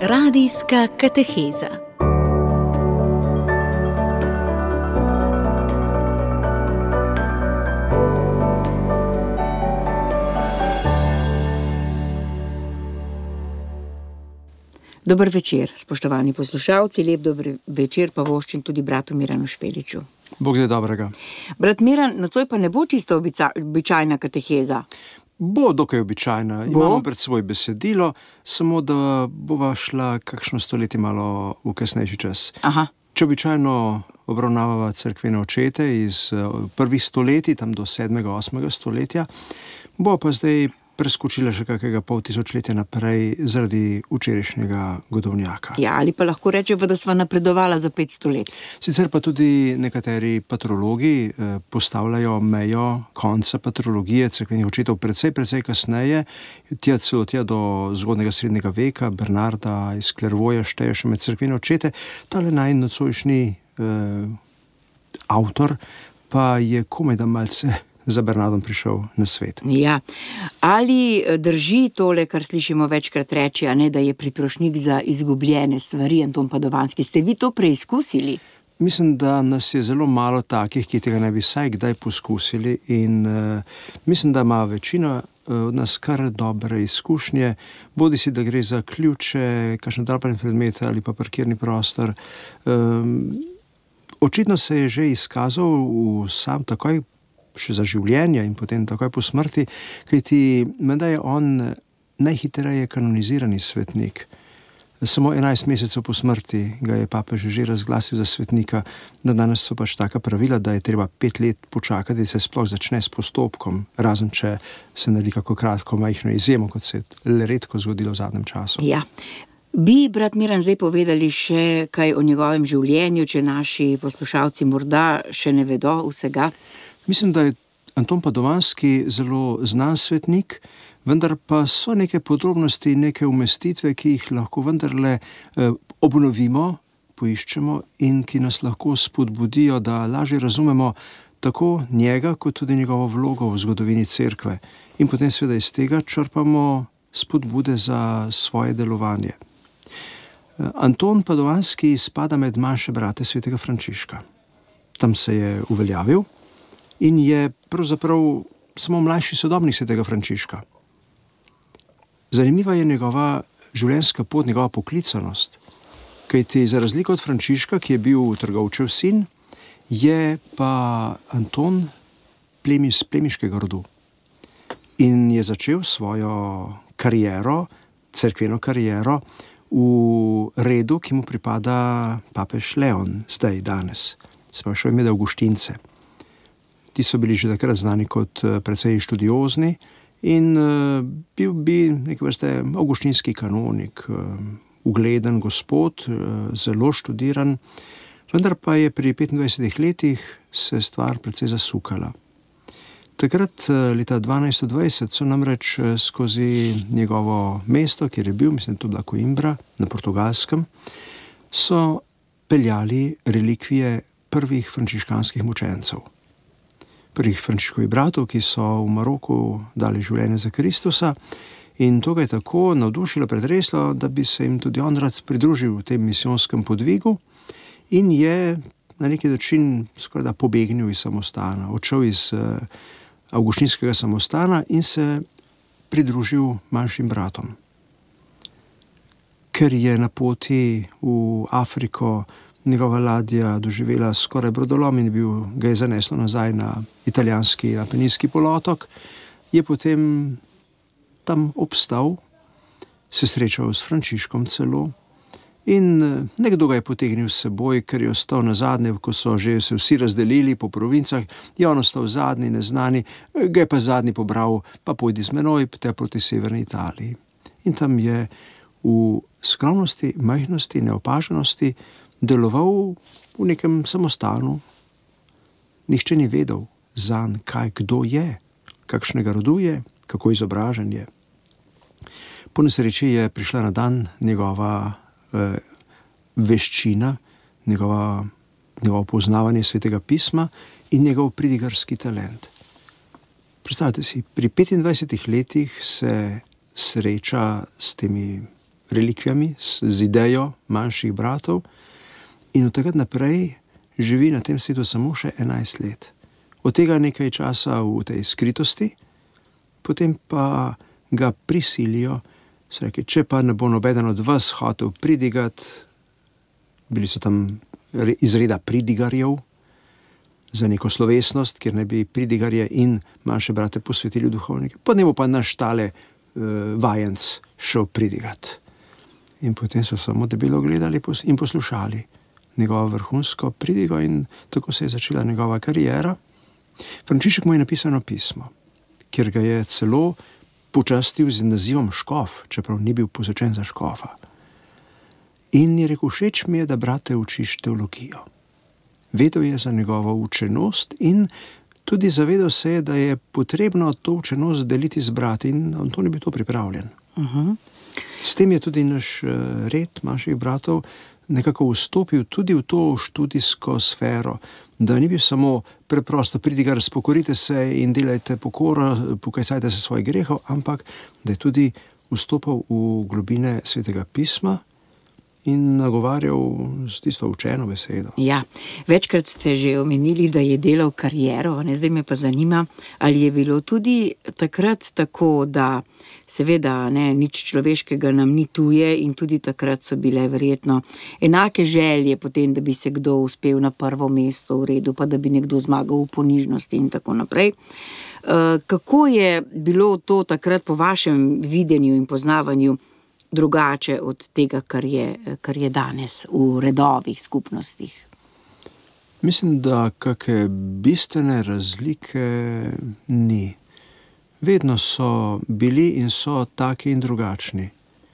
Radijska kateheza. Dober večer, spoštovani poslušalci, lep dober večer pa voščim tudi bratu Miranu Špeliču. Bog da dobrega. Brat Miran, nocoj pa ne bo čisto običajna kateheza. Bo dokaj običajna. Imamo pred svoj besedilo, samo da bova šla kakšno stoletje malo v kasnejši čas. Aha. Če običajno obravnavava cerkvene očete iz prvih stoletij, tam do 7. 8. stoletja, bo pa zdaj preskočila še kakega pol tisočletja naprej zaradi včerajšnjega godovnjaka. Ja, ali pa lahko rečemo, da sva napredovala za 500 let. Sicer pa tudi nekateri patrologi postavljajo mejo konca patrologije cerkvenih očetov precej kasneje, celo do zgodnega srednjega veka. Bernarda iz Clairvauxa šteje še med cerkvene očete. Tale nocojšnji avtor pa je komajda malce za Bernardom prišel na svet. Ja, ali drži tole, kar slišimo večkrat reči, a ne, da je priprošnjik za izgubljene stvari, Anton Padovanski? Ste vi to preizkusili? Mislim, da nas je zelo malo takih, ki tega ne bi vsaj kdaj poskusili, in mislim, da ima večina od nas kar dobre izkušnje, bodi si, da gre za ključe, kakšne drobne predmete ali pa parkirni prostor. Očitno se je že izkazal v sam takoj še za življenje in potem takoj po smrti, kajti menda je on najhitreje kanonizirani svetnik. Samo 11 mesecev po smrti ga je papež že razglasil za svetnika, da danes so pač taka pravila, da je treba 5 let počakati, da se sploh začne s postopkom, razen če se naredi kako kratko majhno izjemo, kot se je le redko zgodilo v zadnjem času. Ja. Bi, brat Miran, zdaj povedali še kaj o njegovem življenju, če naši poslušalci morda še ne vedo vsega? Mislim, da je Anton Padovanski zelo znan svetnik, vendar pa so neke podrobnosti, neke umestitve, ki jih lahko vendarle obnovimo, poiščemo in ki nas lahko spodbudijo, da lažje razumemo tako njega, kot tudi njegovo vlogo v zgodovini cerkve. In potem seveda iz tega črpamo spodbude za svoje delovanje. Anton Padovanski spada med manjše brate svetega Frančiška. Tam se je uveljavil in je pravzaprav samo mlajši sodobnik svetega Frančiška. Zanimiva je njegova življenjska pot, njegova poklicanost, kajti za razliko od Frančiška, ki je bil trgovčev sin, je pa Anton plemiškega rodu in je začel svojo kariero, cerkveno kariero, v redu, ki mu pripada papež Leon, zdaj, danes. Se pa še ime Avguštince. Ti so bili že takrat znani kot precej študiozni in bil bi neke vrste avguštinski kanonik, ugleden gospod, zelo študiran, vendar pa je pri 25 letih se stvar precej zasukala. Takrat, leta 1220, so namreč skozi njegovo mesto, kjer je bil, mislim, to bila Coimbra, na Portugalskem, so peljali relikvije prvih frančiškanskih mučencev. Prvih Frančiškovih bratov, ki so v Maroku dali življenje za Kristusa, in to ga je tako navdušilo, pretreslo, da bi se jim tudi on rad pridružil v tem misijonskem podvigu in je na neki način skorajda pobegnil iz samostana, odšel iz avguštinskega samostana in se pridružil manjšim bratom. Ker je na poti v Afriko njegova ladja doživela skoraj brodolom in ga je zaneslo nazaj na italijanski Apeninski polotok, je potem tam obstal, se srečal s Frančiškom celo in nekdo ga je potegnil s seboj, ker je ostal nazadnje, ko so že se vsi razdelili po provincah, je on ostal zadnji, neznani, ga je pa zadnji pobral, pa pojdi z menoj te proti severni Italiji. In tam je v skromnosti, majhnosti, neopaženosti deloval v nekem samostanu. Nihče ni vedel zanj, kdo je, kakšnega rodu je, kako izobražen je. Po nesreči je prišla na dan njegova veščina, njegovo poznavanje svetega pisma in njegov pridigarski talent. Predstavljate si, pri 25 letih se sreča s temi relikvijami, z idejo manjših bratov in od takrat naprej živi na tem svetu samo še 11 let. Od tega nekaj časa v tej skritosti, potem pa ga prisilijo, so rekli, če pa ne bo nobeden od vas hotel pridigati, bili so tam iz reda pridigarjev, za neko slovesnost, kjer ne bi pridigarje in manjše brate posvetili v duhovnike. Potem bo pa naš tale vajenc šel pridigati. In potem so samo debelo gledali in poslušali njegovo vrhunsko pridigo in tako se je začela njegova kariera. Frančišek mu je napisano pismo, kjer ga je celo počastil z nazivom škof, čeprav ni bil posvečen za škofa. In je rekel, všeč mi je, da brate učiš teologijo. Vedel je za njegovo učenost in tudi zavedal se je, da je potrebno to učenost deliti z brati in Anton je bil to pripravljen. S tem je tudi naš red manjših bratov nekako vstopil tudi v to študijsko sfero, da ni bil samo preprosto pridigar, spokorite se in delajte pokoro, pokajsajte se svojih grehov, ampak da je tudi vstopal v globine Svetega pisma in nagovarjal s tisto učeno besedo. Ja, večkrat ste že omenili, da je delal kariero, zdaj me pa zanima, ali je bilo tudi takrat tako, da seveda nič človeškega nam ni tuje in tudi takrat so bile verjetno enake želje potem, da bi se kdo uspel na prvo mesto v redu, pa da bi nekdo zmagal v ponižnosti in tako naprej. Kako je bilo to takrat po vašem videnju in poznavanju drugače od tega, kar je danes v redovih skupnostih? Mislim, da kakšne bistvene razlike ni. Vedno so bili in so taki in drugačni.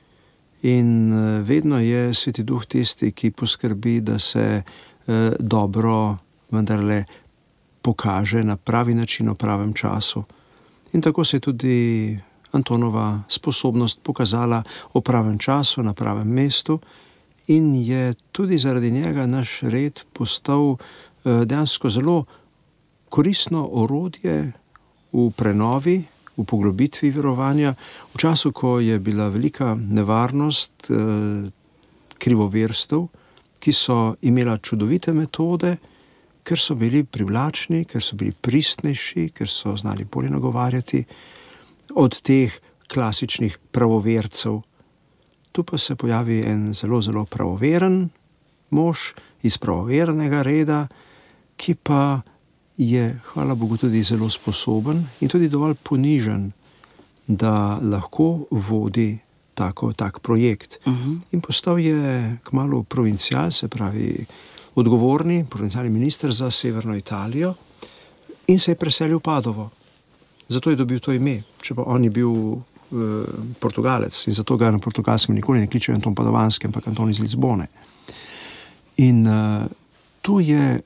In vedno je Sveti Duh tisti, ki poskrbi, da se dobro vendarle pokaže na pravi način v pravem času. In tako se je tudi Antonova sposobnost pokazala v pravem času, na pravem mestu in je tudi zaradi njega naš red postal dejansko zelo koristno orodje v prenovi, v poglobitvi verovanja, v času, ko je bila velika nevarnost krivoverstev, ki so imela čudovite metode, ker so bili privlačni, ker so bili pristnejši, ker so znali bolje nagovarjati od teh klasičnih pravovercev. Tu pa se pojavi en zelo, zelo pravoveren mož iz pravovernega reda, ki pa je, hvala Bogu, tudi zelo sposoben in tudi dovolj ponižen, da lahko vodi tak projekt. In postal je kmalu provincial, se pravi odgovorni provincialni minister za severno Italijo in se je preselil v Padovo. Zato je dobil to ime, če pa on je bil Portugalec in zato ga na portugalskem nikoli ne kličejo Anton Padovanski, ampak Anton iz Lizbone. In tu je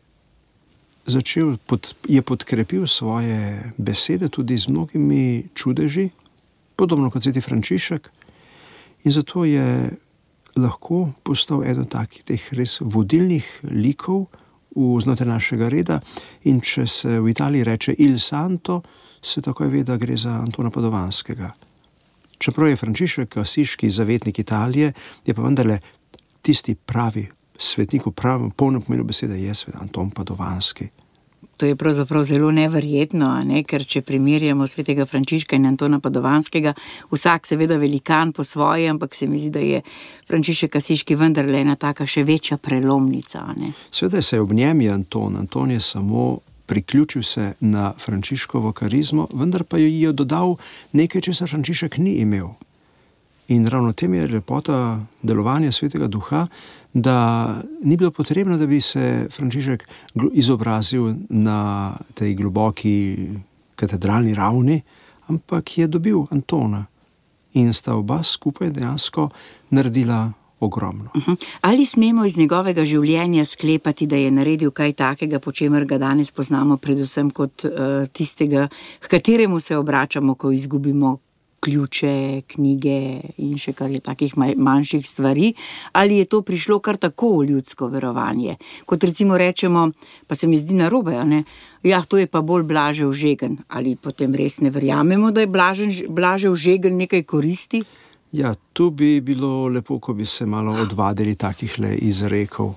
podkrepil svoje besede tudi z mnogimi čudeži, podobno kot Sveti Frančišek, in zato je lahko postal eden takih teh res vodilnih likov znotraj našega reda in če se v Italiji reče Il Santo, se takoj ve, da gre za Antona Padovanskega. Čeprav je Frančišek asiški zavetnik Italije, je pa vendarle tisti pravi svetnik, v pravem polnem pomenu besede je svet Anton Padovanski. To je pravzaprav zelo neverjetno, ker če primerjamo Svetega Frančiška in Antona Padovanskega, vsak seveda velikan po svoje, ampak se mi zdi, da je Frančišek asiški vendarle ena taka še večja prelomnica. Seveda se je ob njem je Anton je samo priključil se na Frančiškovo karizmo, vendar pa jo je dodal nekaj, česar Frančišek ni imel. In ravno tem je lepota delovanja Svetega Duha, da ni bilo potrebno, da bi se Frančišek izobrazil na tej globoki katedralni ravni, ampak je dobil Antona in sta oba skupaj dejansko naredila ogromno. Ali smemo iz njegovega življenja sklepati, da je naredil kaj takega, po čemer ga danes poznamo predvsem kot tistega, k kateremu se obračamo, ko izgubimo ključe, knjige in še kar je takih manjših stvari, ali je to prišlo kar tako v ljudsko verovanje? Kot recimo rečemo, pa se mi zdi narobe, ja, to je pa bolj Blažev žegen, ali potem res ne verjamemo, da je Blažev žegen nekaj koristi? Ja, tu bi bilo lepo, ko bi se malo odvadili takih izrekov.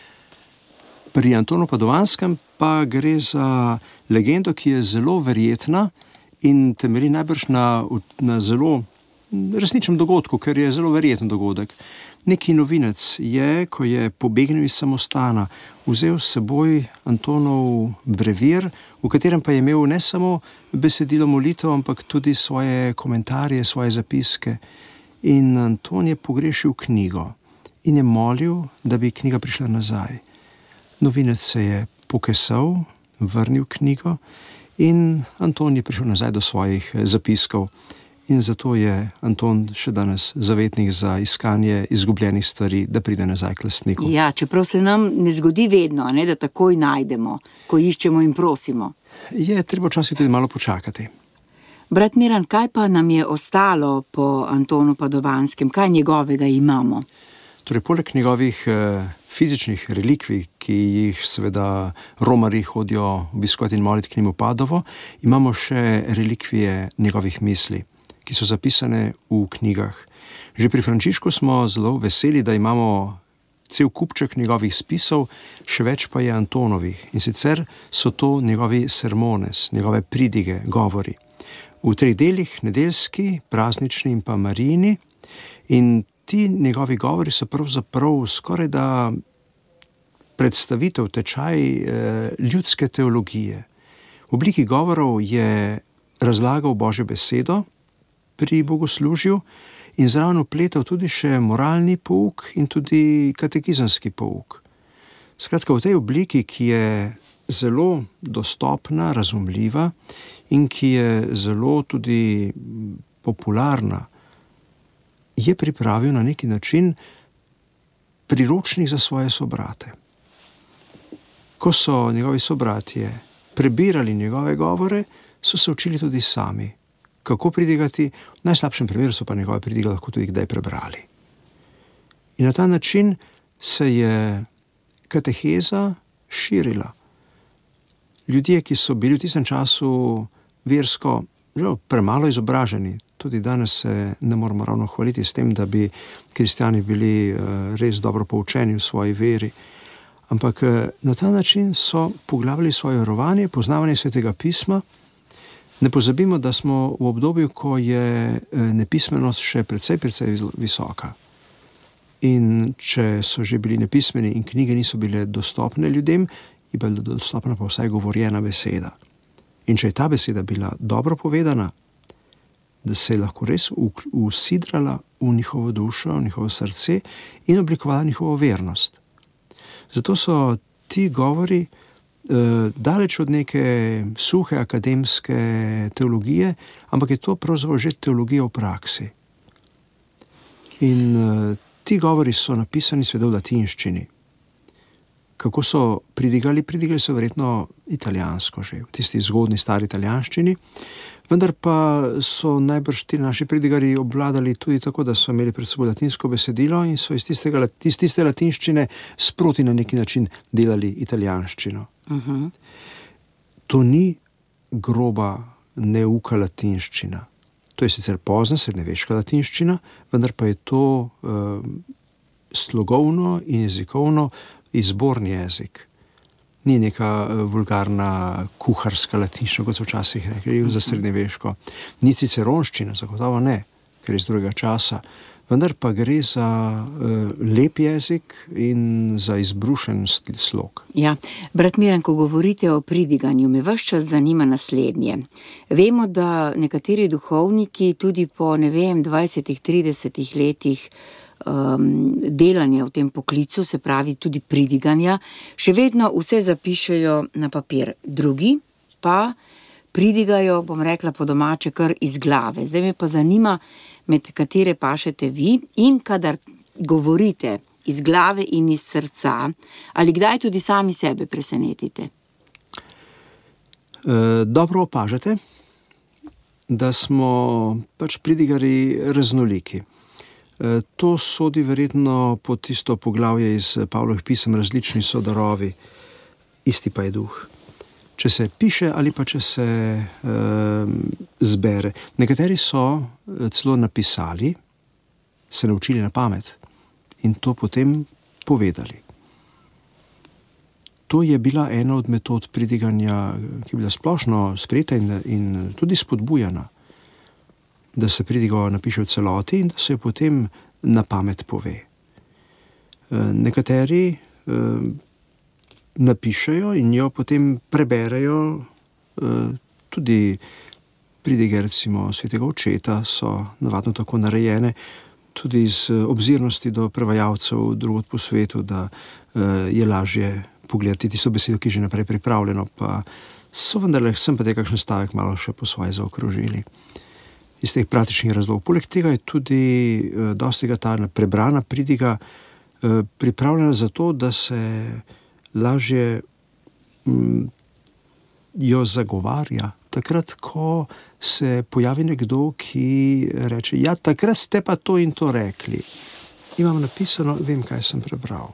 Pri Antonu Padovanskem pa gre za legendo, ki je zelo verjetna in temelji najbrž na zelo resničnem dogodku, ker je zelo verjeten dogodek. Neki novinec je, ko je pobegnil iz samostana, vzel s seboj Antonov brevir, v katerem pa je imel ne samo besedilo molitev, ampak tudi svoje komentarje, svoje zapiske. In Anton je pogrešil knjigo in je molil, da bi knjiga prišla nazaj. Novinec se je pokesal, vrnil knjigo in Anton je prišel nazaj do svojih zapiskov. In zato je Anton še danes zavetnik za iskanje izgubljenih stvari, da pride nazaj k lastniku. Ja, čeprav se nam ne zgodi vedno, ne, da takoj najdemo, ko iščemo in prosimo. Je treba včasih tudi malo počakati. Brat Miran, kaj pa nam je ostalo po Antonu Padovanskem? Kaj njegovega imamo? Torej, poleg njegovih fizičnih relikvij, ki jih seveda romarji hodijo obiskovati in moliti k njemu Padovo, imamo še relikvije njegovih misli, ki so zapisane v knjigah. Že pri Frančišku smo zelo veseli, da imamo cel kupček njegovih spisov, še več pa je Antonovih. In sicer so to njegovi sermones, njegove pridige, govori. V 3 delih, nedeljski, praznični in pa marijini. In ti njegovi govori so pravzaprav skoraj da predstavitev, tečaj ljudske teologije. V obliki govorov je razlagal Božjo besedo pri bogoslužju in zraven vpletal tudi še moralni pouk in tudi katekizemski pouk. Skratka, v tej obliki, ki je zelo dostopna, razumljiva in ki je zelo tudi popularna, je pripravil na neki način priročnik za svoje sobrate. Ko so njegovi sobratje prebirali njegove govore, so se učili tudi sami, kako pridigati. V najslabšem primeru so pa njegove pridige lahko tudi kdaj prebrali. In na ta način se je kateheza širila. Ljudje, ki so bili v tistem času versko premalo izobraženi, tudi danes se ne moramo ravno hvaliti s tem, da bi kristjani bili res dobro poučeni v svoji veri, ampak na ta način so poglabljali svoje verovanje, poznavanje Svetega pisma. Ne pozabimo, da smo v obdobju, ko je nepismenost še precej visoka. In če so že bili nepismeni in knjige niso bile dostopne ljudem, je bila dostopna pa vsaj govorjena beseda. In če je ta beseda bila dobro povedana, da se je lahko res usidrala v njihovo dušo, v njihovo srce in oblikovala njihovo vernost. Zato so ti govori daleč od neke suhe akademske teologije, ampak je to pravzaprav že teologija v praksi. In ti govori so napisani seveda v latinščini. Kako so pridigali? Pridigali so verjetno italijansko že, v tisti zgodni stari italijanščini, vendar pa so najbrž ti naši pridigari obvladali tudi tako, da so imeli pred seboj latinsko besedilo in so iz tiste latinščine sproti na neki način delali italijanščino. Uh-huh. To ni groba neuka latinščina. To je sicer pozna srednjeveška latinščina, vendar pa je to slogovno in jezikovno izborni jezik. Ni neka vulgarna kuharska latinščina, kot so včasih rekli za srednjeveško. Ni ciceronščina, zagotovo ne, ker je iz drugega časa. Vendar pa gre za lep jezik in za izbrušen slog. Ja, brat Miran, ko govorite o pridiganju, me ves čas zanima naslednje. Vemo, da nekateri duhovniki tudi po, 20-30 letih delanja v tem poklicu, se pravi tudi pridiganja, še vedno vse zapišejo na papir. Drugi pa pridigajo, bom rekla po domače, kar iz glave. Zdaj me pa zanima, med katere pašete vi in kadar govorite iz glave in iz srca, ali kdaj tudi sami sebe presenetite? Dobro opažate, da smo pač pridigari raznoliki. To sodi verjetno pod tisto poglavje iz Pavlovih pisem, različni so darovi, isti pa je duh. Če se piše ali pa če se zbere. Nekateri so celo napisali se naučili na pamet in to potem povedali. To je bila ena od metod pridiganja, ki je bila splošno sprejeta in tudi spodbujana, da se pridigo napiše v celoti in da se jo potem na pamet pove. Nekateri napišejo in jo potem preberejo, tudi pridige recimo svetega očeta so navadno tako narejene, tudi iz obzirnosti do prevajalcev drugod po svetu, da je lažje pogledati tisto besedo, ki je že naprej pripravljeno, pa so vendarle sem pa kakšen stavek malo še po svoje zaokrožili. Iz teh praktičnih razlogov. Poleg tega je tudi dostega ta prebrana pridiga pripravljena za to, da se lažje jo zagovarja. Takrat, ko se pojavi nekdo, ki reče, ja, takrat ste pa to in to rekli. Imam napisano, vem, kaj sem prebral.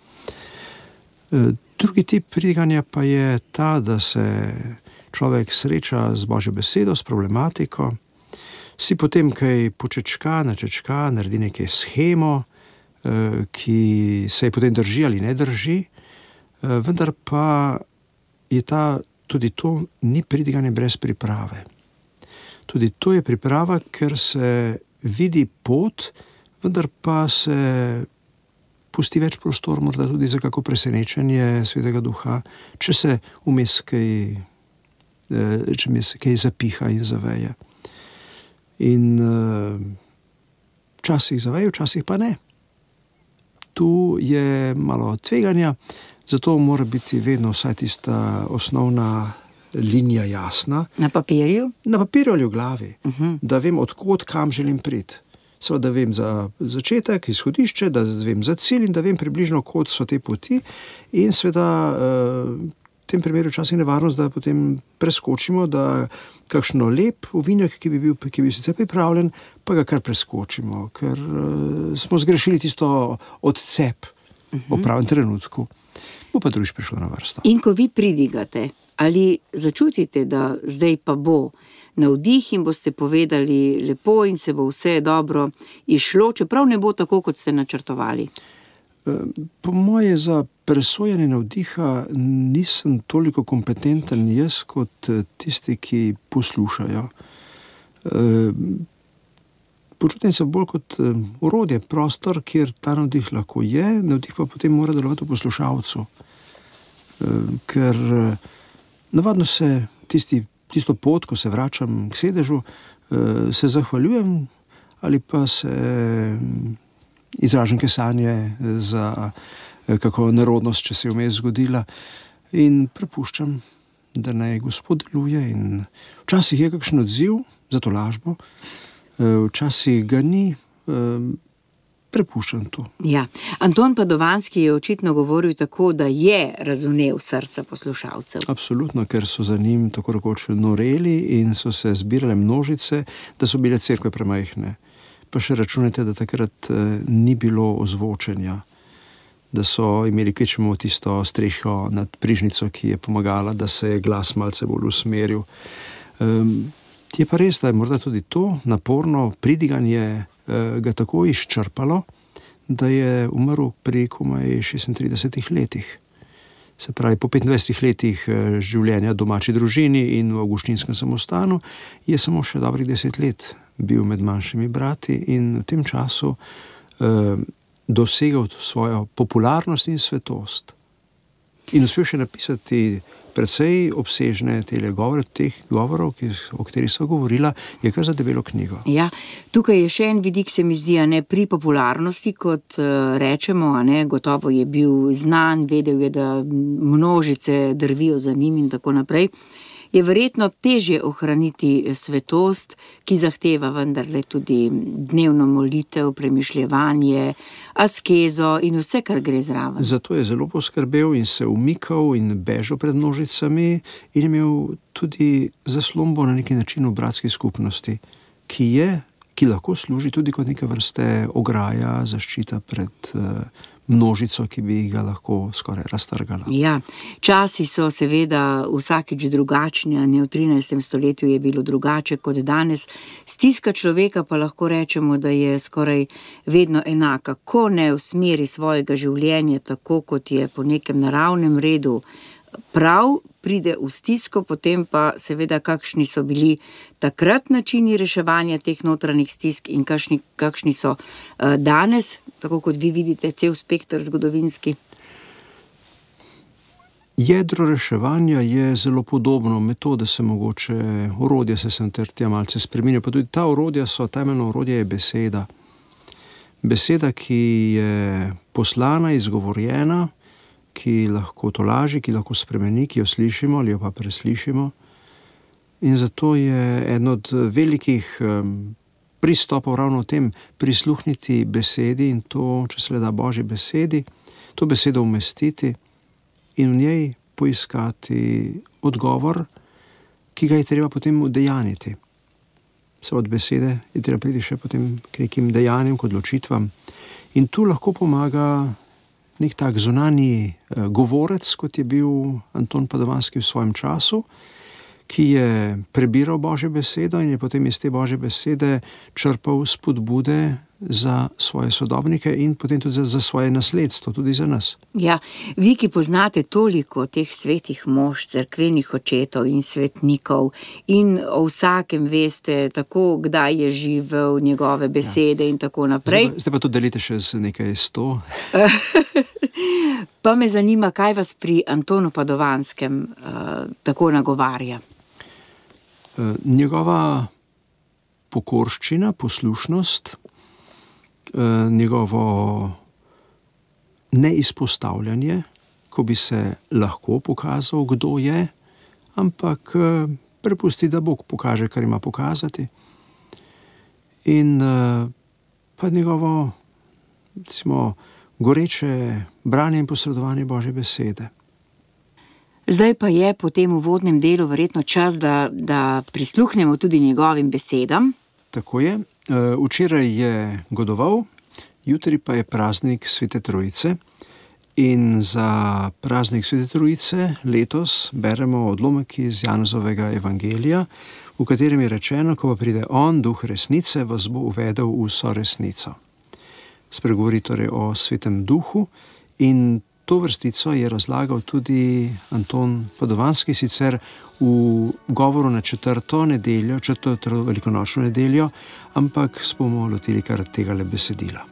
Drugi tip pridiganja pa je ta, da se človek sreča z Božjo besedo, s problematiko, si potem kaj počečka, načečka, naredi nekaj shemo, ki se je potem drži ali ne drži, vendar pa je tudi to ni pridiganje brez priprave. Tudi to je priprava, ker se vidi pot, vendar pa se pusti več prostor, morda tudi za kako presenečenje Svetega Duha, če se vmes kaj zapiha in zaveje. In včasih zaveje, včasih pa ne. Tu je malo tveganja, zato mora biti vedno vsaj tista osnovna linija jasna. Na papirju? Na papirju ali v glavi, da vem, odkot, kam želim priti. Seveda, da vem za začetek, izhodišče, da vem za cilj in da vem približno, kot so te poti. In seveda v tem primeru včasih nevarnost, da potem preskočimo, da kakšno lep ovinek, ki bi bil sicer pripravljen, pa ga kar preskočimo, ker smo zgrešili tisto odcep v pravem trenutku. Bo pa drugič prišlo na vrsto. In ko vi pridigate, ali začutite, da zdaj pa bo navdih in boste povedali lepo in se bo vse dobro išlo, čeprav ne bo tako, kot ste načrtovali? Po moje za presojanje navdiha nisem toliko kompetenten jaz kot tisti, ki poslušajo. Počutim se bolj kot orodje, prostor, kjer ta navdih lahko je, navdih pa potem mora delovati v poslušalcu. Ker navadno se tisto pot, ko se vračam k sedežu, se zahvaljujem ali pa se izražam kesanje za kako nerodnost, če se je vmes zgodila, in prepuščam, da naj Gospod deluje. In včasih je kakšen odziv za to lažbo, včasih ga ni, prepuščam to. Ja. Anton Padovanski je očitno govoril tako, da je razumel srca poslušalcev. Absolutno, ker so za njim tako rekoč noreli in so se zbirale množice, da so bile cerkve premajhne. Pa še računajte, da takrat ni bilo ozvočenja, da so imeli kvečemo tisto streho nad prižnico, ki je pomagala, da se je glas malce bolj usmeril. Je pa res, da je morda tudi to naporno pridiganje ga tako izčrpalo, da je umrl pri komaj 36 letih. Se pravi, po 25 letih življenja v domači družini in v avgustinskem samostanu je samo še dobrih 10 let bil med manjšimi brati in v tem času dosegel svojo popularnost in svetost. In uspel še napisati precej obsežne teh govorov, o katerih so govorila, je kar za debelo knjigo. Ja, tukaj je še en vidik, se mi zdi, pri popularnosti, kot rečemo, gotovo je bil znan, vedel je, da množice drvijo za njim in tako naprej. Je verjetno težje ohraniti svetost, ki zahteva vendarle tudi dnevno molitev, premišljevanje, askezo in vse, kar gre zraven. Zato je zelo poskrbel in se umikal in bežal pred množicami in imel tudi zaslombo na neki način v bratski skupnosti, ki lahko služi tudi kot neke vrste ograja, zaščita pred množico, ki bi ga lahko skoraj raztrgala. Ja, časi so seveda vsakič drugačni, a ne, v 13. stoletju je bilo drugače kot danes. Stiska človeka pa lahko rečemo, da je skoraj vedno enaka. Ko ne usmeri svojega življenja tako, kot je po nekem naravnem redu prav, pride v stisko, potem pa seveda kakšni so bili takrat načini reševanja teh notranjih stisk in kakšni so danes, tako kot vi vidite, cel spekter zgodovinski. Jedro reševanja je zelo podobno, metode se mogoče, orodje se sem ter tja malce spreminja, pa tudi ta orodja so, temeljno orodje je beseda. Beseda, ki je poslana, izgovorjena, ki lahko tolaži, ki lahko spremeni, ki jo slišimo ali jo pa preslišimo. In zato je eden od velikih pristopov ravno v tem prisluhniti besedi in to, če se le da Božji besedi, to besedo umestiti in v njej poiskati odgovor, ki ga je treba potem udejaniti. Se od besede je treba priti še potem k nekim dejanjem, k odločitvam. In tu lahko pomaga nek tak zunanji govorec, kot je bil Anton Padovanski v svojem času, ki je prebiral Božjo besedo in je potem iz te Božje besede črpal spodbude za svoje sodobnike in potem tudi za svoje nasledstvo, tudi za nas. Ja, vi, ki poznate toliko teh svetih mož, cerkvenih očetov in svetnikov in o vsakem veste, tako kdaj je živel, njegove besede in tako naprej. Zdaj pa tudi delite še z nekaj 100. Pa me zanima, kaj vas pri Antonu Padovanskem tako nagovarja? Njegova pokorščina, poslušnost, njegovo neizpostavljanje, ko bi se lahko pokazal, kdo je, ampak prepusti, da Bog pokaže, kar ima pokazati. In pa njegovo, recimo, goreče branje in posredovanje Božje besede. Zdaj pa je po tem uvodnem delu verjetno čas, da prisluhnemo tudi njegovim besedam. Tako je. Včeraj je godoval, jutri pa je praznik Svete Trojice in za praznik Svete Trojice letos beremo odlomek iz Janezovega evangelija, v katerem je rečeno, ko pa pride on, duh resnice, vas bo uvedel v vso resnico. Spregovori torej o Svetem duhu in to vrstico je razlagal tudi Anton Padovanski, sicer v govoru na četrto velikonočno nedeljo, ampak se bomo lotili kar tegale besedila.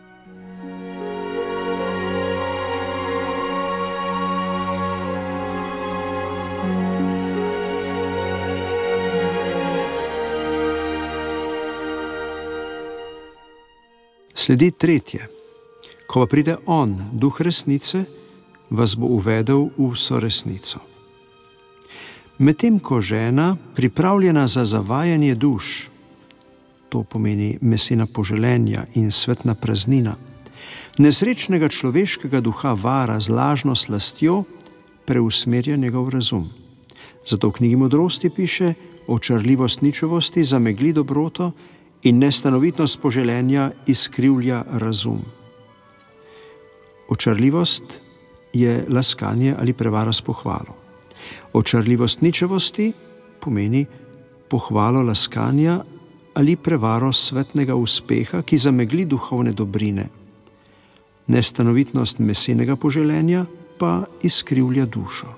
Sledi tretje. Ko pa pride on, duh resnice, vas bo uvedel v vso resnico. Medtem ko žena, pripravljena za zavajanje duš, to pomeni mesena poželenja in svetna praznina, nesrečnega človeškega duha vara z lažno slastjo, preusmerja njegov razum. Zato v knjigi Modrosti piše: očarljivost ničevosti zamegli dobroto in nestanovitnost poželenja izkrivlja razum. Očarljivost je laskanje ali prevara s pohvalo. Očarljivost ničevosti pomeni pohvalo laskanja ali prevaro svetnega uspeha, ki zamegli duhovne dobrine. Nestanovitnost mesenega poželenja pa izkrivlja dušo.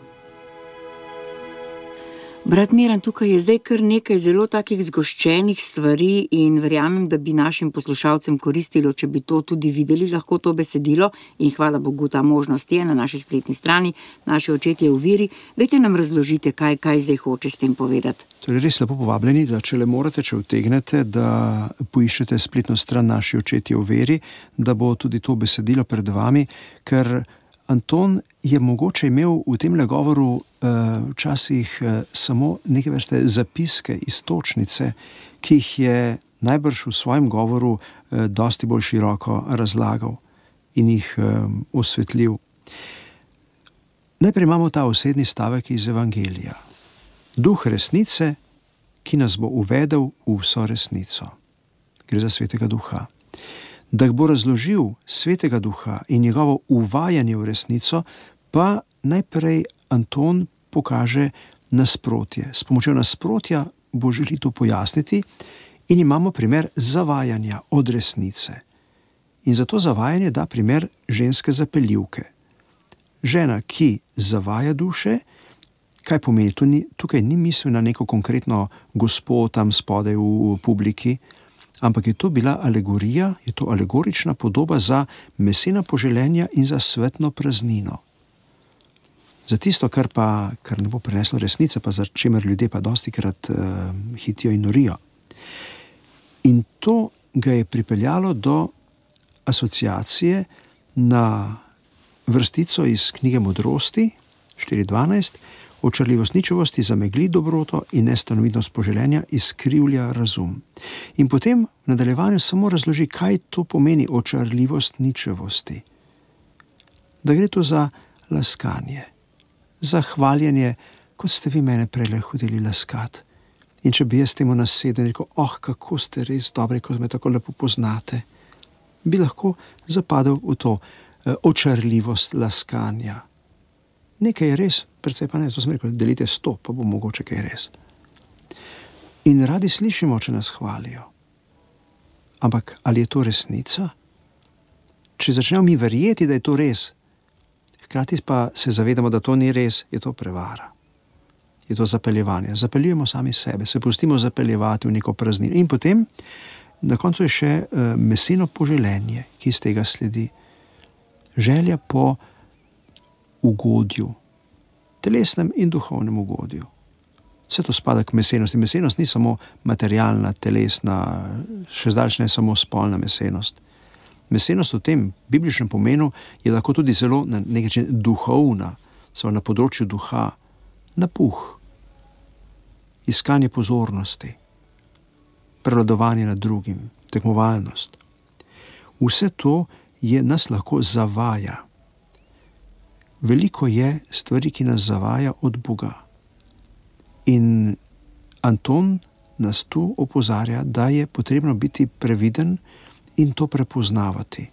Brat Miran, tukaj je zdaj kar nekaj zelo takih zgoščenih stvari in verjamem, da bi našim poslušalcem koristilo, če bi to tudi videli, lahko to besedilo, in hvala Bogu, ta možnost je na naši spletni strani, Naši očetje v veri. Dajte nam razložite, kaj zdaj hoče s tem povedati. Torej res lepo povabljeni, da če le morate, če utegnete, da poiščete spletno stran Naši očetje v veri, da bo tudi to besedilo pred vami, ker Anton je mogoče imel v tem govoru včasih samo neke vrste zapiske, iztočnice, ki jih je najbrž v svojem govoru dosti bolj široko razlagal in jih osvetlil. Najprej imamo ta osrednji stavek iz Evangelija. Duh resnice, ki nas bo uvedel v vso resnico. Gre za Svetega Duha. Da bo razložil Svetega Duha in njegovo uvajanje v resnico, pa najprej Anton pokaže nasprotje. S pomočjo nasprotja bo želi to pojasniti in imamo primer zavajanja od resnice. In za to zavajanje da primer ženske zapeljivke. Žena, ki zavaja duše, kaj pomeni? Tukaj ni misel na neko konkretno gospo tam spodaj v publiki, ampak je to bila alegorija, je to alegorična podoba za mesena poželenja in za svetno praznino. Za tisto, kar ne bo prineslo resnice, pa za čemer ljudje pa dostikrat hitijo in norijo. In to ga je pripeljalo do asociacije na vrstico iz knjige Modrosti 4.12: očarljivost ničevosti zamegli dobroto in nestanovitnost poželenja izkrivlja razum. In potem v nadaljevanju samo razloži, kaj to pomeni očarljivost ničevosti. Da gre to za laskanje, za hvaljenje, kot ste vi mene prejle hodili laskat. In če bi jaz temu nasedel in rekel, kako ste res dobri, ko me tako lepo poznate, bi lahko zapadel v to očarljivost laskanja. Nekaj je res, precej pa ne, to sem rekel, delite 100, pa bo mogoče kaj res. In radi slišimo, če nas hvalijo. Ampak ali je to resnica? Če začnemo mi verjeti, da je to res, hkrati pa se zavedamo, da to ni res, je to prevara. Je to zapeljevanje. Zapeljujemo sami sebe, se pustimo zapeljevati v neko praznino. In potem na koncu je še meseno poželenje, ki iz tega sledi. Želja po ugodju, telesnem in duhovnem ugodju. Vse to spada k mesenosti. Mesenost ni samo materialna, telesna, še zdaleč ne samo spolna mesenost. Mesenost v tem bibličnem pomenu je lahko tudi zelo na nek način duhovna, samo na področju duha, napuh, iskanje pozornosti, prevladovanje nad drugim, tekmovalnost. Vse to nas lahko zavaja. Veliko je stvari, ki nas zavaja od Boga. In Anton nas tu opozarja, da je potrebno biti previden in to prepoznavati.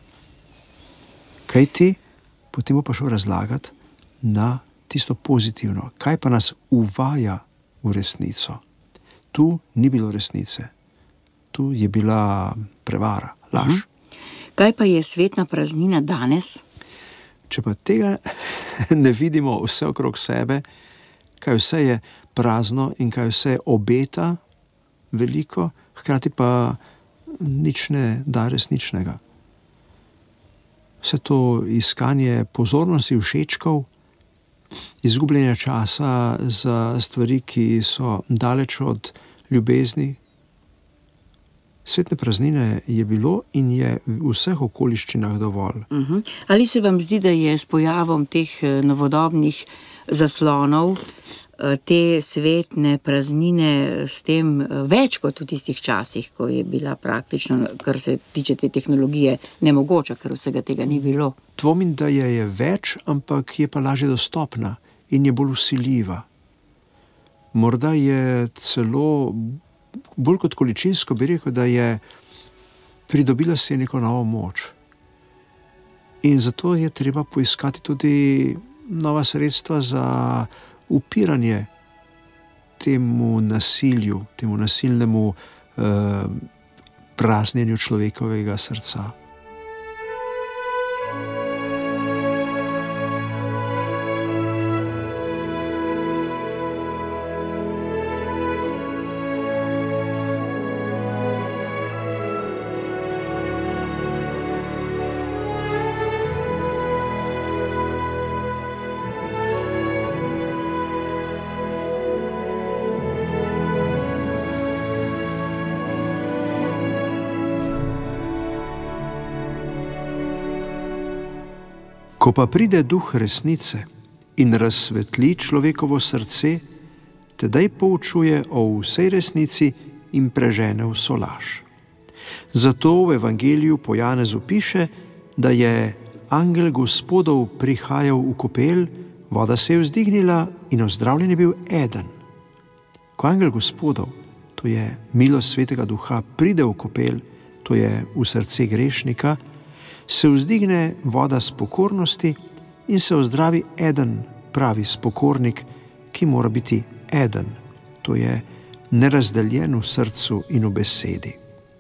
Kaj ti? Potem bo pa šel razlagati na tisto pozitivno. Kaj pa nas uvaja v resnico? Tu ni bilo resnice. Tu je bila prevara, laž. Kaj pa je svetna praznina danes? Če pa tega ne vidimo vse okrog sebe, kaj vse je prazno in kaj vse obeta veliko, hkrati pa nič ne da resničnega. Vse to iskanje pozornosti, všečkov, izgubljenja časa za stvari, ki so daleč od ljubezni. Svetne praznine je bilo in je v vseh okoliščinah dovolj. Ali se vam zdi, da je s pojavom teh novodobnih zaslonov te svetne praznine s tem več kot v tistih časih, ko je bila praktično, kar se tiče te tehnologije, nemogoča, ker vsega tega ni bilo? Dvomim, da je več, ampak je pa lažje dostopna in je bolj vsiljiva. Morda je celo bolj kot količinsko bi rekel, da je pridobila se neko novo moč. In zato je treba poiskati tudi nova sredstva za upiranje temu nasilju, temu nasilnemu praznjenju človekovega srca. Ko pa pride duh resnice in razsvetli človekovo srce, tedaj poučuje o vsej resnici in prežene vso laž. Zato v Evangeliju po Janezu piše, da je angel Gospodov prihajal v kopel, voda se je vzdignila in ozdravljen je bil eden. Ko angel Gospodov, to je milost Svetega Duha, pride v kopel, to je v srce grešnika, se vzdigne voda spokornosti in se ozdravi eden pravi spokornik, ki mora biti eden, to je nerazdeljen v srcu in v besedi.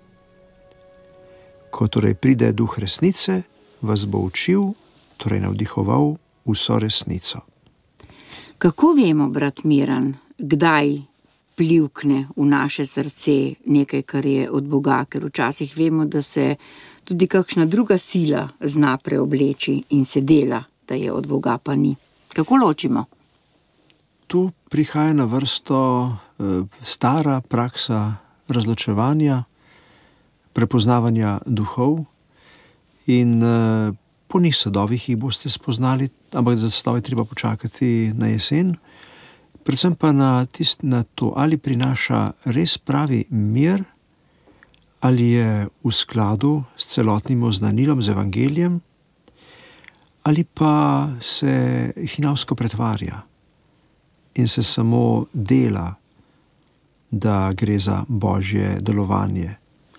Ko torej pride duh resnice, vas bo učil, torej navdihoval vso resnico. Kako vemo, brat Miran, kdaj plivkne v naše srce nekaj, kar je od Boga, ker včasih vemo, da se tudi kakšna druga sila zna preobleči in se dela, da je od Boga, pa ni. Kako ločimo? Tu prihaja na vrsto stara praksa razločevanja, prepoznavanja duhov in po njih sadovih jih boste spoznali, ampak za sadove treba počakati na jesen. Predvsem pa na to, ali prinaša res pravi mir, ali je v skladu s celotnim oznanilom, z evangelijem, ali pa se hinavsko pretvarja in se samo dela, da gre za Božje delovanje.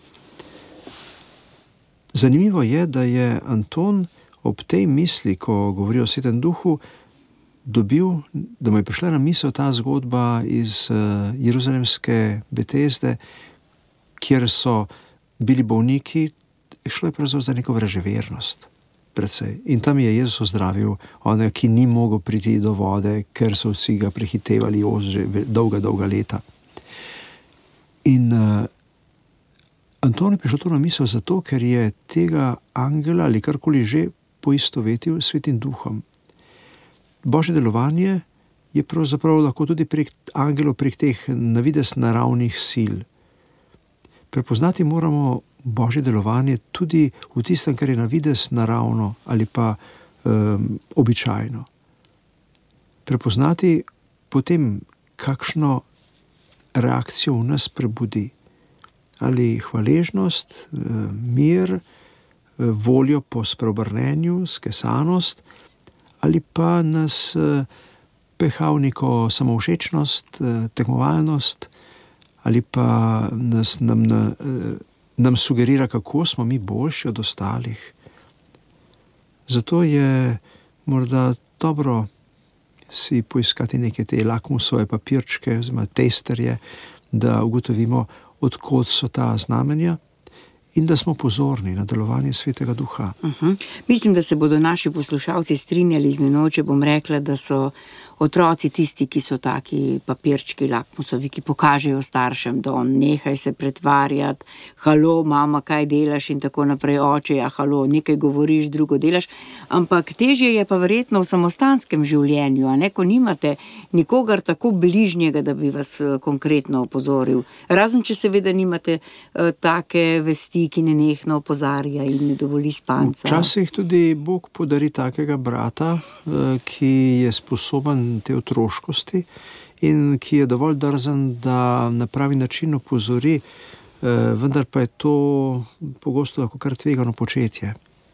Zanimivo je, da je Anton ob tej misli, ko govori o Svetem duhu, dobil, da mu je prišla na misel ta zgodba iz jeruzalemske Betesde, kjer so bili bolniki, šlo je pravzaprav za neko vraževernost. Precej. In tam je Jezus ozdravil onega, ki ni mogel priti do vode, ker so vsi ga prehitevali že dolga leta. In Anton je prišel to na misel zato, ker je tega angela ali karkoli že poistovetil s Svetim duhom. Božje delovanje je pravzaprav lahko tudi prek angelov, prek teh navidez naravnih sil. Prepoznati moramo Božje delovanje tudi v tistem, kar je navidez naravno ali pa običajno. Prepoznati potem, kakšno reakcijo v nas prebudi. Ali hvaležnost, mir, voljo po spreobrnenju, skesanost, ali pa nas peha v neko samovšečnost, tekmovalnost, ali pa nam sugerira, kako smo mi boljši od ostalih. Zato je morda dobro si poiskati neke te lakmusove papirčke, oziroma testerje, da ugotovimo, od kod so ta znamenja in da smo pozorni na delovanje Svetega Duha. Mislim, da se bodo naši poslušalci strinjali z menoj, če bom rekla, da so otroci tisti, ki so taki papirčki lakmusovi, ki pokažejo staršem, da nehaj se pretvarjati, halo, mama, kaj delaš in tako naprej, oče, ja, halo, nekaj govoriš, drugo delaš, ampak težje je pa verjetno v samostanskem življenju, a ne, ko nimate nikogar tako bližnjega, da bi vas konkretno opozoril. Razen, če seveda nimate take vesti, ki nenehno opozarja in ne dovoli spanca. Včasih tudi Bog podari takega brata, ki je sposoben te otroškosti in ki je dovolj drzen, da na pravi način opozori, vendar pa je to pogosto lahko kar tvegano početje.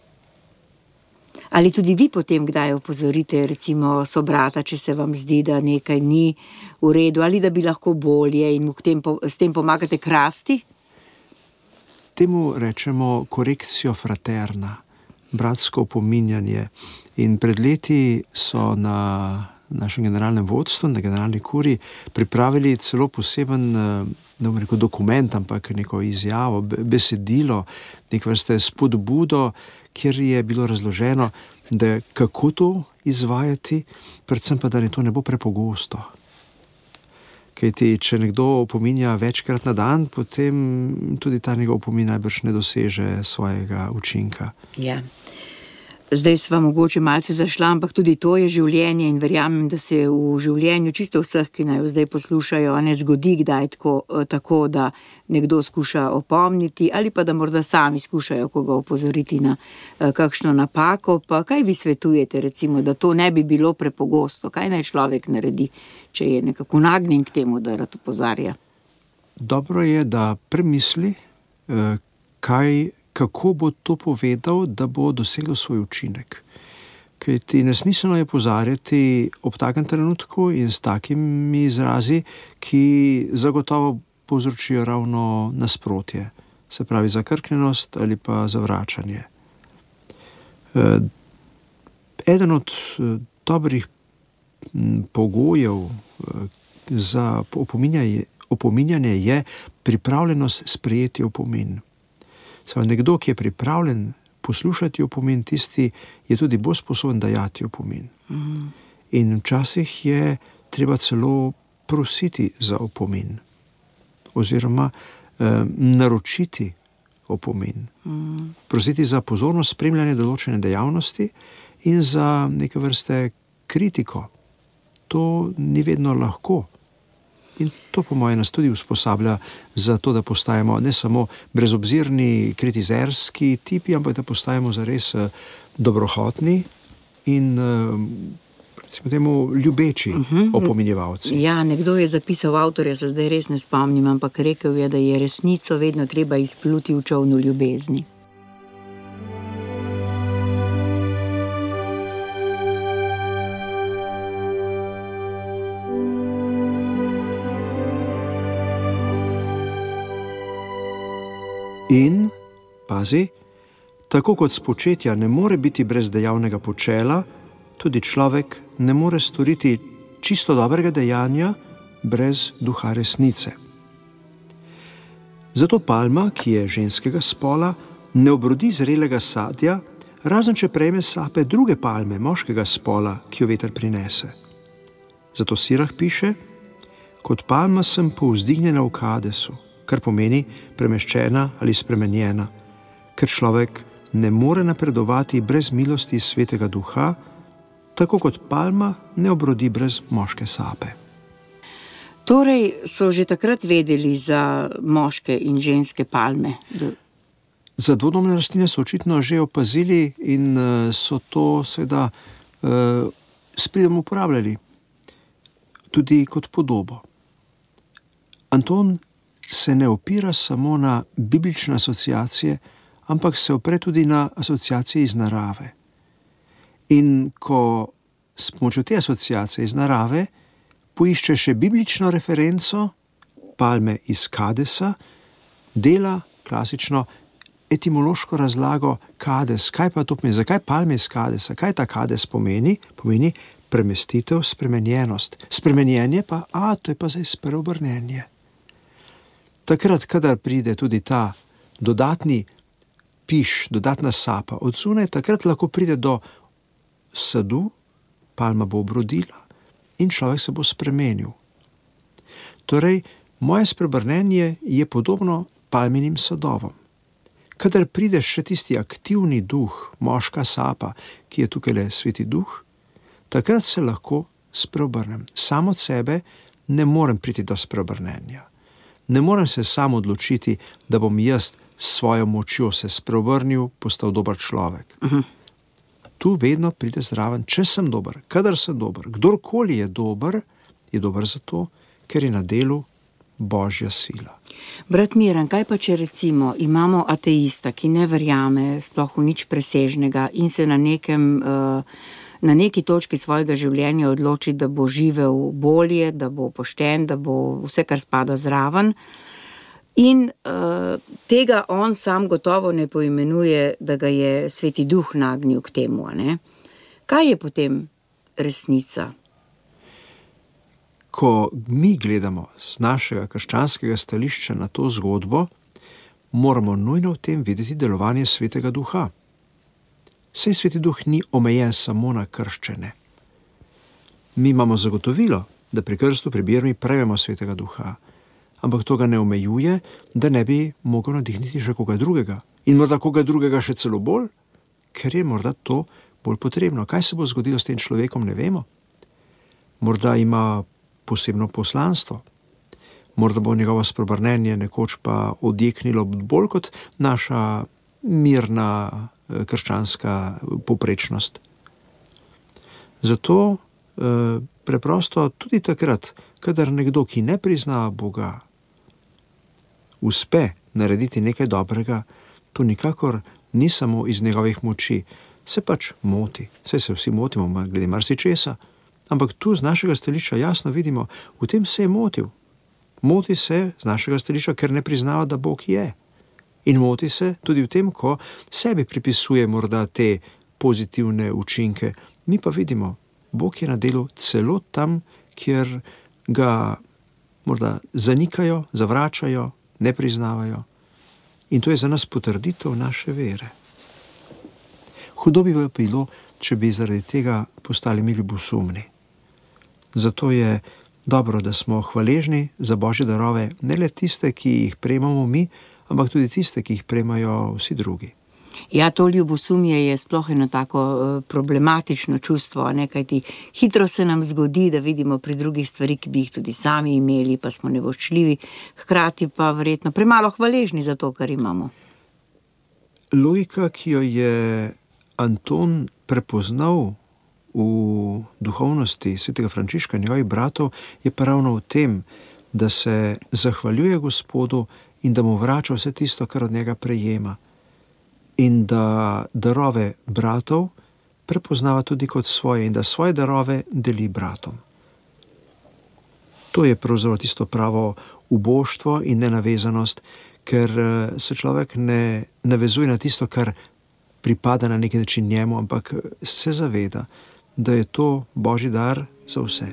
Ali tudi vi potem kdaj opozorite, recimo sobrata, če se vam zdi, da nekaj ni v redu, ali da bi lahko bolje in mu s tem pomagate krasti? Temu rečemo korekcijo fraterna, bratsko opominjanje. In pred leti so na našem generalnem vodstvu, na generalni kuriji, pripravili celo poseben, ne bom rekel dokument, ampak neko izjavo, besedilo, nek vrste spodbudo, kjer je bilo razloženo, da kako to izvajati, predvsem pa, da to ne bo prepogosto. Kajti, če nekdo opominja večkrat na dan, potem tudi ta njegov opomin najbrž ne doseže svojega učinka. Ja. Zdaj sva mogoče malce zašla, ampak tudi to je življenje in verjamem, da se v življenju čisto vseh, ki naj zdaj poslušajo, ne zgodi kdaj tako, da nekdo skuša opomniti ali pa da morda sami skušajo koga opozoriti na kakšno napako. Pa kaj vi svetujete, recimo, da to ne bi bilo prepogosto? Kaj naj človek naredi, če je nekako nagnjen k temu, da rad opozarja? Dobro je, da premisli, kako bo to povedal, da bo doseglo svoj učinek. Kajti nesmiselno je opozarjati ob takem trenutku in s takimi izrazi, ki zagotovo povzročijo ravno nasprotje. se pravi zakrknjenost ali pa zavračanje. Eden od dobrih pogojev za opominjanje je pripravljenost sprejeti opomin. Nekdo, ki je pripravljen poslušati opomin, tisti je tudi bolj sposoben dajati opomin. In včasih je treba celo prositi za opomin oziroma naročiti opomin. Prositi za pozornost, spremljanje določene dejavnosti in za neke vrste kritiko. To ni vedno lahko. In to po mojem nas tudi usposablja za to, da postajamo ne samo brezobzirni, kritizerski tipi, ampak da postajamo zares dobrohotni in recimo temu ljubeči opominjevalci. Ja, nekdo je zapisal, avtorja se zdaj res ne spomnim, ampak rekel je, da je resnico vedno treba izpluti v čolnu ljubezni. In, pazi, tako kot spočetja ne more biti brez dejavnega počela, tudi človek ne more storiti čisto dobrega dejanja brez duha resnice. Zato palma, ki je ženskega spola, ne obrodi zrelega sadja, razen če prejme sape druge palme, moškega spola, ki jo veter prinese. Zato Sirah piše: kot palma sem povzdignjena v Kadesu, kar pomeni premeščena ali spremenjena, ker človek ne more napredovati brez milosti svetega duha, tako kot palma ne obrodi brez moške sape. Torej so že takrat vedeli za moške in ženske palme? Za dvodomne rastline so očitno že opazili in so to seveda s pridom uporabljali tudi kot podobo. Anton se ne opira samo na biblične asociacije, ampak se opre tudi na asociacije iz narave. In ko s pomočjo te asociacije iz narave poišče še biblično referenco, palme iz Kadesa, dela klasično etimološko razlago Kades. Kaj pa to pomeni? Zakaj palme iz Kadesa? Kaj ta Kades pomeni? Pomeni premestitev, spremenjenost. Spremenjenje pa, to je pa zdaj spreobrnenje. Takrat, kadar pride tudi ta dodatni piš, dodatna sapa od zunaj, takrat lahko pride do sadu, palma bo obrodila in človek se bo spremenil. Torej, moje spreobrnenje je podobno palminim sadovom. Kadar pride še tisti aktivni duh, moška sapa, ki je tukaj le sveti duh, takrat se lahko spreobrnem. Sam od sebe ne morem priti do spreobrnenja. Ne morem se sam odločiti, da bom jaz s svojo močjo se spreobrnil, postal dober človek. Tu vedno pride zraven, če sem dober, kadar sem dober. Kdorkoli je dober zato, ker je na delu Božja sila. Brat Miran, kaj pa če recimo imamo ateista, ki ne verjame sploh v nič presežnega in se na neki točki svojega življenja odloči, da bo živel bolje, da bo pošten, da bo vse, kar spada zraven. In tega on sam gotovo ne poimenuje, da ga je sveti duh nagnil k temu. Ne? Kaj je potem resnica? Ko mi gledamo z našega krščanskega stališča na to zgodbo, moramo nujno v tem videti delovanje svetega duha. Saj sveti duh ni omejen samo na krščene. Mi imamo zagotovilo, da pri krstu, pri birmi prejmemo svetega duha, ampak to ga ne omejuje, da ne bi mogel nadihniti še koga drugega. In morda koga drugega še celo bolj, ker je morda to bolj potrebno. Kaj se bo zgodilo s tem človekom, ne vemo. Morda ima posebno poslanstvo. Morda bo njegovo spreobrnenje nekoč pa odjeknilo bolj kot naša mirna krščanska povprečnost. Zato preprosto tudi takrat, kadar nekdo, ki ne prizna Boga, uspe narediti nekaj dobrega, to nikakor ni samo iz njegovih moči. Se pač moti. Saj se vsi motimo glede marsičesa. Ampak tu z našega stališča jasno vidimo, v tem se je motil. Moti se z našega stališča, ker ne priznava, da Bog je. In moti se tudi v tem, ko sebi pripisuje morda te pozitivne učinke. Mi pa vidimo, Bog je na delu celo tam, kjer ga morda zanikajo, zavračajo, ne priznavajo. In to je za nas potrditev naše vere. Hudo bi bilo, če bi zaradi tega postali mi ljubosumni. Zato je dobro, da smo hvaležni za Božje darove, ne le tiste, ki jih prejmamo mi, ampak tudi tiste, ki jih prejmajo vsi drugi. Ja, to ljubosumje je sploh eno tako problematično čustvo, ne, kajti hitro se nam zgodi, da vidimo pri drugih stvari, ki bi jih tudi sami imeli, pa smo nevoščljivi, hkrati pa verjetno premalo hvaležni za to, kar imamo. Logika, ki jo je Anton prepoznal v duhovnosti svetega Frančiška in njegovih bratov, je pa ravno v tem, da se zahvaljuje Gospodu in da mu vrača vse tisto, kar od njega prejema. In da darove bratov prepoznava tudi kot svoje in da svoje darove deli bratom. To je pravzaprav tisto pravo uboštvo in nenavezanost, ker se človek ne navezuje na tisto, kar pripada na neki način njemu, ampak se zaveda, da je to Božji dar za vse.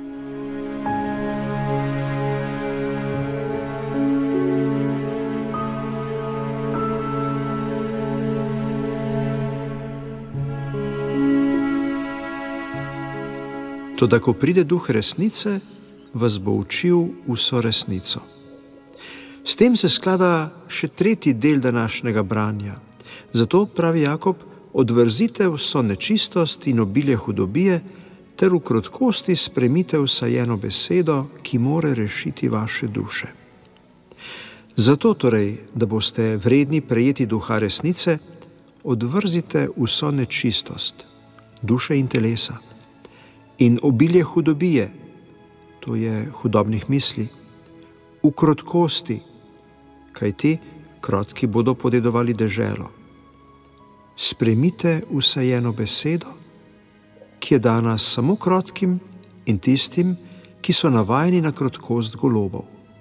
Toda ko pride Duh resnice, vas bo učil vso resnico. S tem se sklada še tretji del današnjega branja. Zato, pravi Jakob, odvrzite vso nečistost in obilje hudobije, ter v krotkosti sprejmite vsajeno besedo, ki more rešiti vaše duše. Zato torej, da boste vredni prejeti Duha resnice, odvrzite vso nečistost, duše in telesa, in obilje hudobije, to je hudobnih misli, v krotkosti, kajti krotki bodo podedovali deželo. Sprejmite vsajeno besedo, ki je dana samo krotkim in tistim, ki so navajeni na krotkost golobov.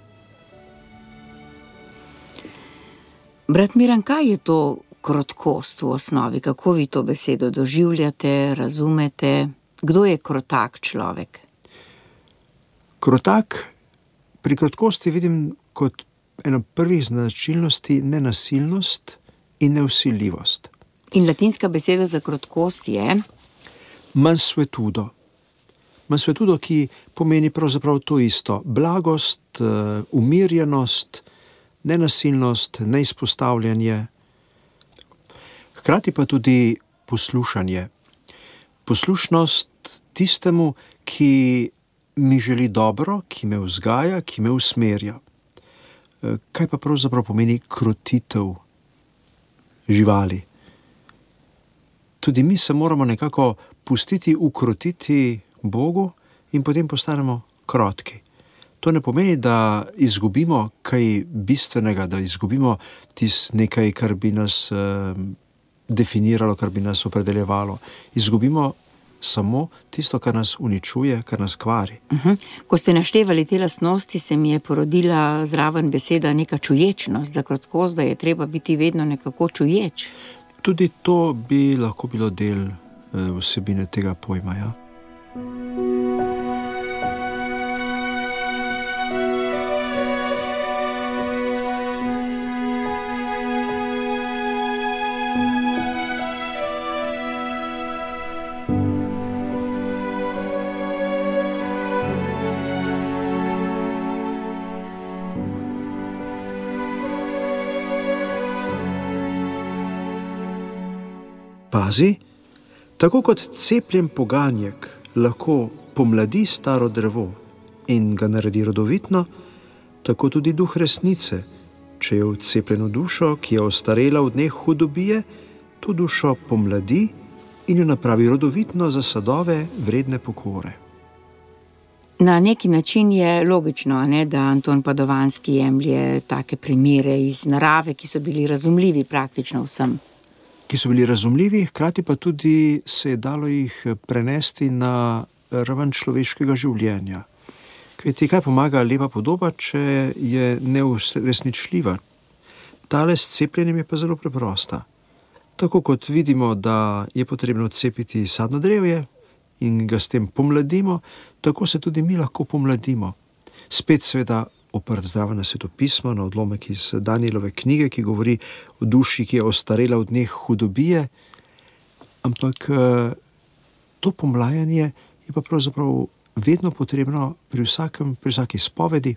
Brat Miran, kaj je to krotkost v osnovi? Kako vi to besedo doživljate, razumete? Kdo je krotak človek? Krotak pri krotkosti vidim kot eno prvih značilnosti nenasilnost in nevsiljivost. In latinska beseda za krotkost je? Mansuetudo. Mansuetudo, ki pomeni pravzaprav to isto. Blagost, umirjenost, nenasilnost, neizpostavljanje. Hkrati pa tudi poslušanje. Poslušnost tistemu, ki mi želi dobro, ki me vzgaja, ki me usmerja. Kaj pa pravzaprav pomeni krotitev živali? Tudi mi se moramo nekako pustiti ukrotiti Bogu in potem postanemo krotki. To ne pomeni, da izgubimo kaj bistvenega, da izgubimo nekaj, kar bi nas definiralo, kar bi nas opredeljevalo. Izgubimo samo tisto, kar nas uničuje, kar nas kvari. Ko ste naštevali te lastnosti, se mi je porodila zraven beseda neka čuječnost za krotkost, da je treba biti vedno nekako čuječ. Tudi to bi lahko bilo del vsebine tega pojma, ja. Pazi, tako kot cepljen poganjek lahko pomladi staro drevo in ga naredi rodovitno, tako tudi Duh resnice, če je vcepljeno dušo, ki je ostarela v dneh hudobije, to dušo pomladi in jo napravi rodovitno za sadove vredne pokore. Na neki način je logično, ne, da Anton Padovanski jemlje take primere iz narave, ki so bili razumljivi praktično vsem. Ki so bili razumljivi, hkrati pa tudi se je dalo jih prenesti na raven človeškega življenja. Kaj pomaga lepa podoba, če je neuresničljiva? Tale s cepljenjem je pa zelo preprosta. Tako kot vidimo, da je potrebno odcepiti sadno drevje in ga s tem pomladimo, tako se tudi mi lahko pomladimo. Spet seveda oprt zdravo na Sveto pismo, na odlomek iz Danielove knjige, ki govori o duši, ki je ostarela v dneh hudobije. Ampak to pomlajanje je pa pravzaprav vedno potrebno pri vsaki spovedi,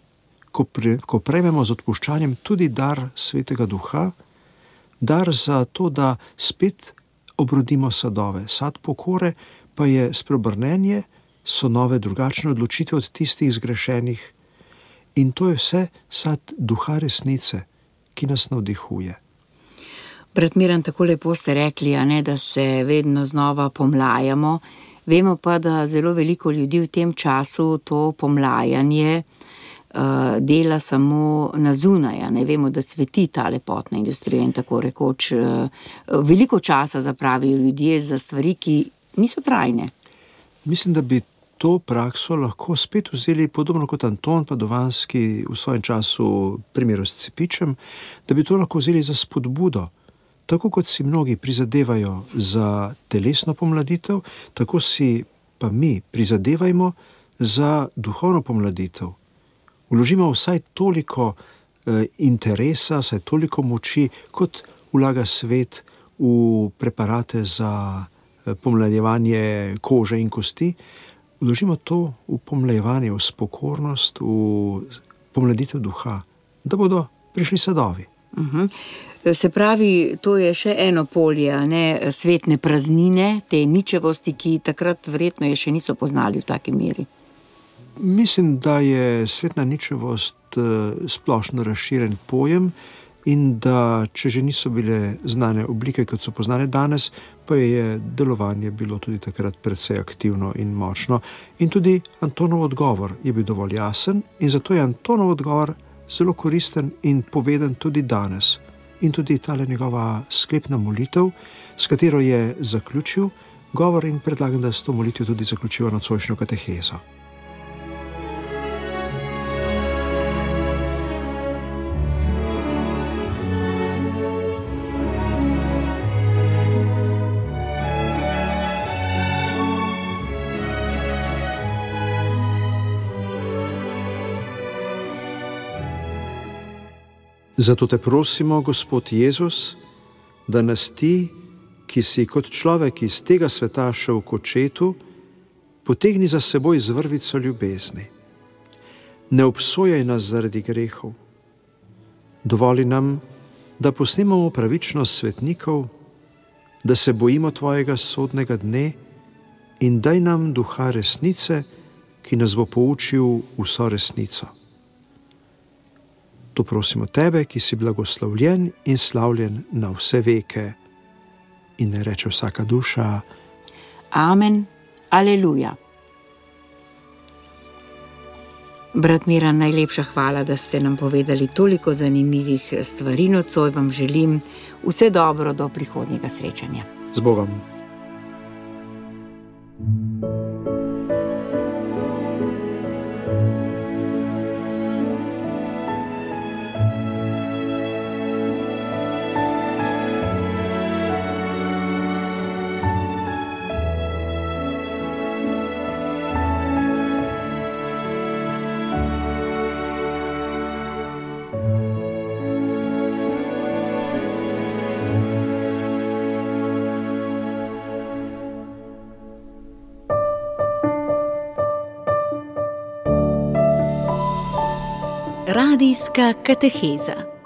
ko prejmemo z odpuščanjem tudi dar Svetega Duha, dar za to, da spet obrodimo sadove. Sad pokore pa je spreobrnenje, so nove drugačne odločitve od tistih zgrešenih. In to je vse sad Duha resnice, ki nas navdihuje. Brat Miran, tako lepo ste rekli, da se vedno znova pomlajamo. Vemo pa, da zelo veliko ljudi v tem času to pomlajanje dela samo na zunaj. Vemo, da cveti ta lepotna industrija in tako rekoč. Veliko časa zapravijo ljudje za stvari, ki niso trajne. Mislim, da bi to prakso lahko spet vzeli, podobno kot Anton Padovanski v svojem času primeru s cepičem, da bi to lahko vzeli za spodbudo. Tako kot si mnogi prizadevajo za telesno pomladitev, tako si pa mi prizadevajmo za duhovno pomladitev. Vložimo vsaj toliko interesa, vsaj toliko moči, kot vlaga svet v preparate za pomladjevanje kože in kosti. Vložimo to v pomlajevanje, v spokornost, v pomladitev duha, da bodo prišli sadovi. Se pravi, to je še eno polje, svetne praznine, te ničevosti, ki takrat verjetno je še niso poznali v taki meri. Mislim, da je svetna ničevost splošno razširjen pojem in da, če že niso bile znane oblike, kot so poznane danes, pa je delovanje bilo tudi takrat precej aktivno in močno. In tudi Antonov odgovor je bil dovolj jasen in zato je Antonov odgovor zelo koristen in poveden tudi danes. In tudi tale njegova sklepna molitev, s katero je zaključil govor in predlagam, da s to molitvijo tudi zaključiva nocojšnjo katehezo. Zato te prosimo, Gospod Jezus, da nas ti, ki si kot človek iz tega sveta šel k očetu, potegni za seboj z vrvico ljubezni. Ne obsojaj nas zaradi grehov. Dovoli nam, da posnemamo pravičnost svetnikov, da se bojimo tvojega sodnega dne in daj nam duha resnice, ki nas bo poučil vso resnico. To prosimo tebe, ki si blagoslovljen in slavljen na vse veke. In ne reče vsaka duša: Amen, aleluja. Brat Miran, najlepša hvala, da ste nam povedali toliko zanimivih stvari. Nocoj vam želim vse dobro do prihodnjega srečanja. Z Bogom. Radijska kateheza.